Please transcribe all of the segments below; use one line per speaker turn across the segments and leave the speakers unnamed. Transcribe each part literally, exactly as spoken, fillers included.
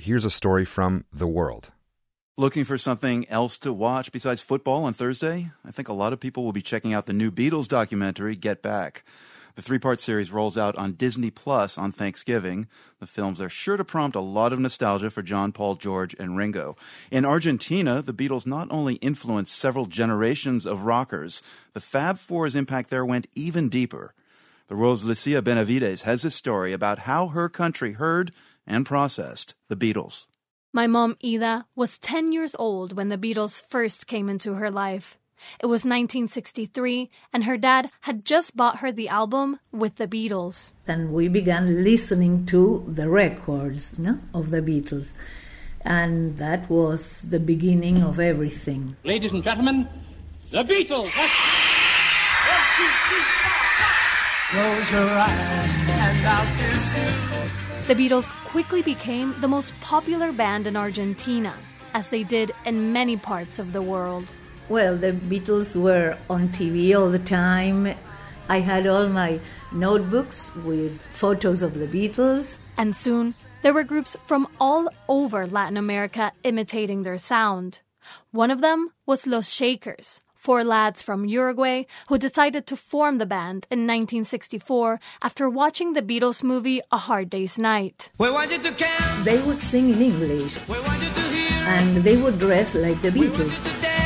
here's a story from The World.
Looking for something else to watch besides football on Thursday? I think a lot of people will be checking out the new Beatles documentary, Get Back. The three-part series rolls out on Disney Plus on Thanksgiving. The films are sure to prompt a lot of nostalgia for John, Paul, George, and Ringo. In Argentina, the Beatles not only influenced several generations of rockers, the Fab Four's impact there went even deeper. The World's Lucia Benavides has a story about how her country heard and processed the Beatles.
My mom, Ida, was ten years old when the Beatles first came into her life. It was nineteen sixty-three, and her dad had just bought her the album With the Beatles.
And we began listening to the records, no, of the Beatles. And that was the beginning of everything.
Ladies and gentlemen, the Beatles! One, two, three, four,
close your eyes and I'll kiss you.
The Beatles quickly became the most popular band in Argentina, as they did in many parts of the world.
Well, the Beatles were on T V all the time. I had all my notebooks with photos of the Beatles.
And soon, there were groups from all over Latin America imitating their sound. One of them was Los Shakers, four lads from Uruguay who decided to form the band in nineteen sixty-four after watching the Beatles movie A Hard Day's Night.
They would sing in English, and they would dress like the Beatles.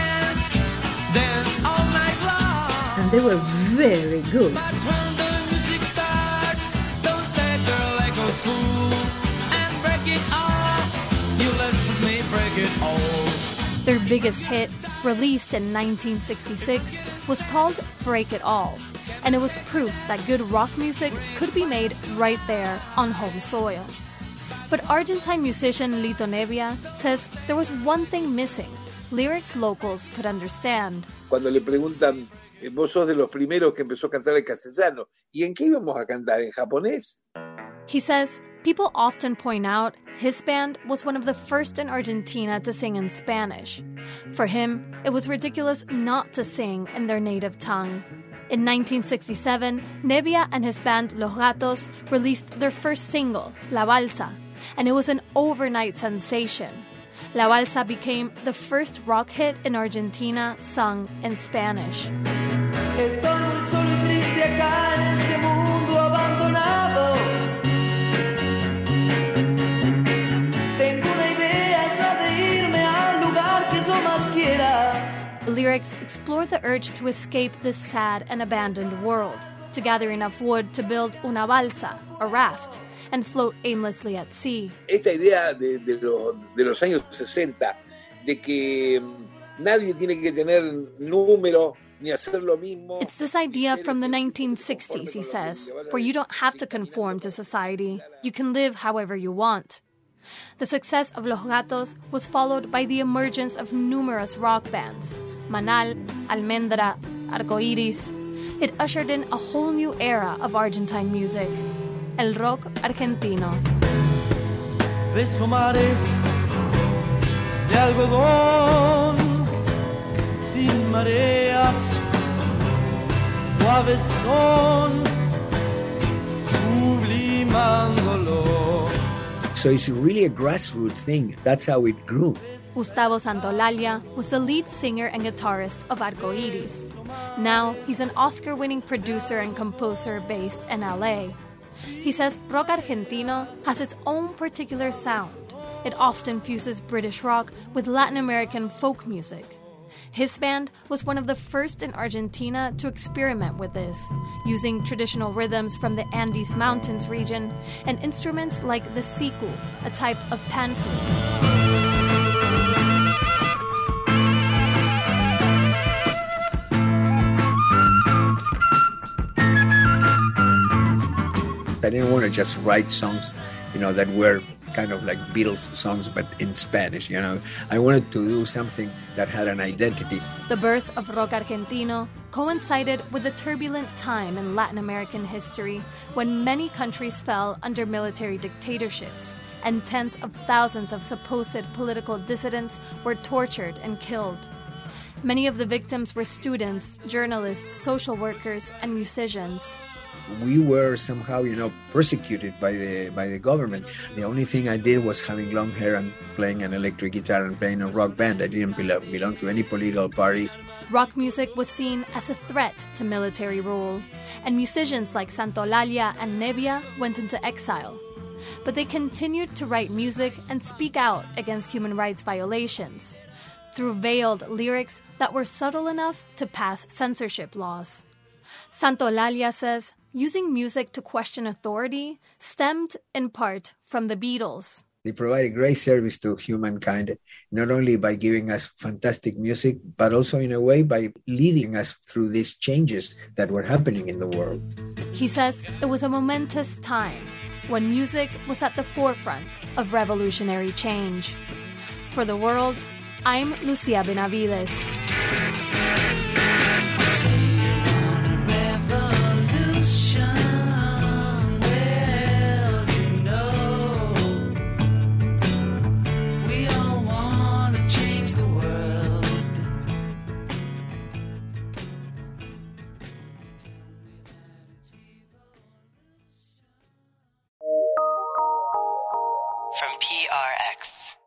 Dance all night long.
And they were very good.
But when the music starts, don't stay there like a fool and break it all. You listen me break it all.
Their biggest hit, released in nineteen sixty-six, was called Break It All, and it was proof that good rock music could be made right there on home soil. But Argentine musician Lito Nebbia says there was one thing missing. Lyrics locals could understand.
Cuando le preguntan, vos sos de los primeros que empezó a cantar en castellano, ¿y en qué íbamos a cantar? ¿En japonés?
He says people often point out his band was one of the first in Argentina to sing in Spanish. For him, it was ridiculous not to sing in their native tongue. In nineteen sixty-seven, Nebbia and his band Los Gatos released their first single, La Balsa, and it was an overnight sensation. La Balsa became the first rock hit in Argentina sung in Spanish.
Estoy muy solo y triste acá en este mundo abandonado. Tengo una idea, es la de irme a un lugar que yo más quiera.
The lyrics explore the urge to escape this sad and abandoned world, to gather enough wood to build una balsa, a raft, and float aimlessly at sea.
Esta idea de, de, lo, de los años sesenta, de que nadie tiene que tener número ni hacer lo mismo.
It's this idea from the nineteen sixties, he says, where you don't have to conform to society. You can live however you want. The success of Los Gatos was followed by the emergence of numerous rock bands, Manal, Almendra, Arcoiris. It ushered in a whole new era of Argentine music. El rock argentino.
Beso mares de algodón sin mareas, suaves son sublimándolo.
So it's really a grassroots thing. That's how it grew.
Gustavo Santaolalla was the lead singer and guitarist of Arcoiris. Now he's an Oscar-winning producer and composer based in L A. He says rock argentino has its own particular sound. It often fuses British rock with Latin American folk music. His band was one of the first in Argentina to experiment with this, using traditional rhythms from the Andes Mountains region and instruments like the siku, a type of pan flute.
I didn't want to just write songs, you know, that were kind of like Beatles songs, but in Spanish, you know. I wanted to do something that had an identity.
The birth of rock argentino coincided with a turbulent time in Latin American history when many countries fell under military dictatorships and tens of thousands of supposed political dissidents were tortured and killed. Many of the victims were students, journalists, social workers, and musicians.
we were somehow, you know, persecuted by the by the government. The only thing I did was having long hair and playing an electric guitar and playing a rock band. I didn't belong, belong to any political party.
Rock music was seen as a threat to military rule, and musicians like Santolaya and Nebbia went into exile. But they continued to write music and speak out against human rights violations through veiled lyrics that were subtle enough to pass censorship laws. Santolaya says using music to question authority stemmed in part from the Beatles.
They provide a great service to humankind, not only by giving us fantastic music, but also in a way by leading us through these changes that were happening in the world.
He says it was a momentous time when music was at the forefront of revolutionary change. For The World, I'm Lucia Benavides.
From P R X.